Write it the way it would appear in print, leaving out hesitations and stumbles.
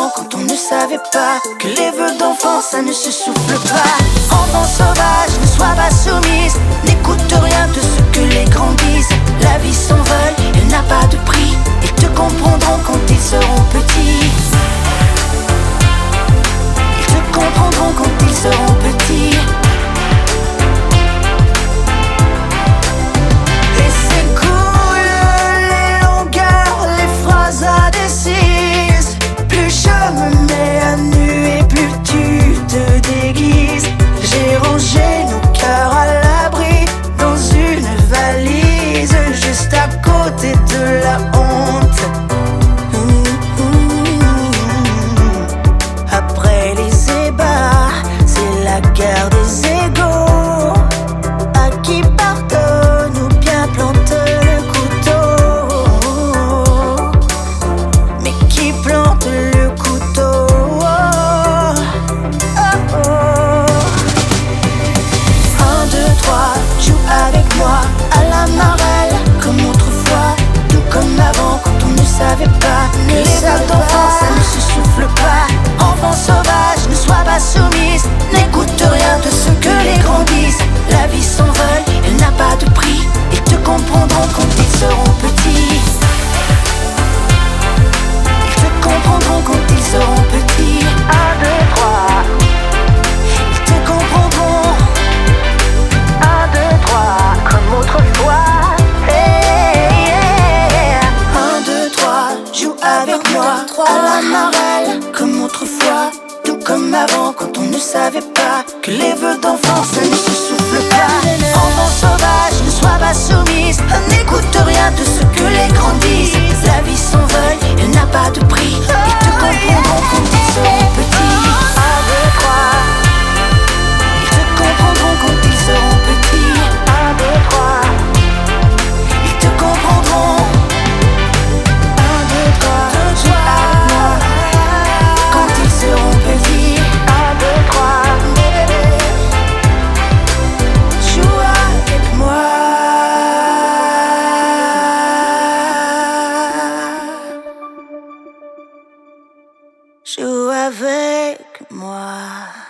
avant, quand on ne savait pas que les vœux d'enfant ça ne se souffle pas. Enfant sauvage, ne sois pas soumise, n'écoute rien de ce que les grands disent. La vie s'envole, elle n'a pas de prix. Ils te comprendront quand ils seront petits. Ils te comprendront quand ils seront petits. Et c'est cool, les longueurs, les phrases indécises. Plus je me mets à nu et plus tu te déguises. J'ai rangé nos cœurs à l'abri dans une valise, juste à côté de la honte. Après les ébats, c'est la guerre des égaux. À qui pardonne ou bien plante le couteau. Mais qui plante le couteau? Un, deux, trois, joue avec moi à la marelle comme autrefois, tout comme avant quand on ne savait pas que les vœux d'enfant ça ne se souffle pas. Enfant sauvage, ne sois pas soumise, n'écoute rien de ce que les grands disent. La vie s'envole, elle n'a pas de prix. Ils te comprendront quand ils seront petits. Ils te comprendront quand ils seront petits. Un, deux, trois. Ils te comprendront. Un, deux, trois, comme autrefois. Hey, yeah. Un, deux, trois, joue avec moi à la marelle comme autrefois, tout comme avant quand on ne savait pas que les vœux d'enfant ça ne se souffle pas. Enfant sauvage, ne sois pas soumise, n'écoute rien de ce que les grands disent. La vie s'envole, elle n'a pas de prix. Ils te comprendront quand ils seront petits. Un, deux, trois. Ils te comprendront quand ils seront petits. Un, deux, trois. Ils te comprendront. Un, deux, trois. Joue avec moi quand ils seront petits. Un, deux, trois. Joue avec moi. Joue avec moi.